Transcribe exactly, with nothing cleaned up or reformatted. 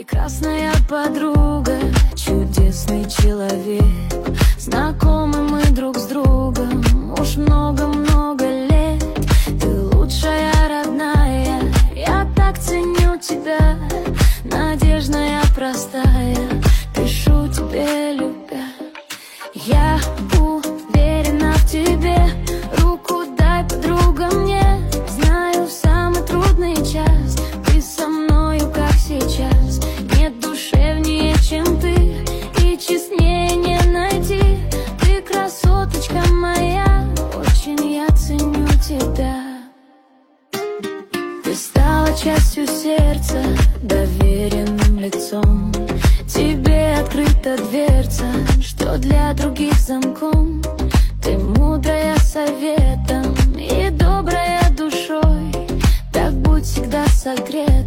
Прекрасная подруга, чудесный человек. Знакомы мы друг с другом уж много-много лет. Ты лучшая, родная, я так ценю тебя. Надежная, простая, пишу тебе, любя. Я уверена в тебе, руку дай, подруга, мне. Знаю, в самый трудный час ты со мною, как сейчас. Нет душевнее, чем ты, и честнее не найти. Ты красоточка моя, очень я ценю тебя. Ты стала частью сердца, доверенным лицом. Тебе открыта дверца, что для других замком. Ты мудрая советом и добрая душой, так будь всегда согрета.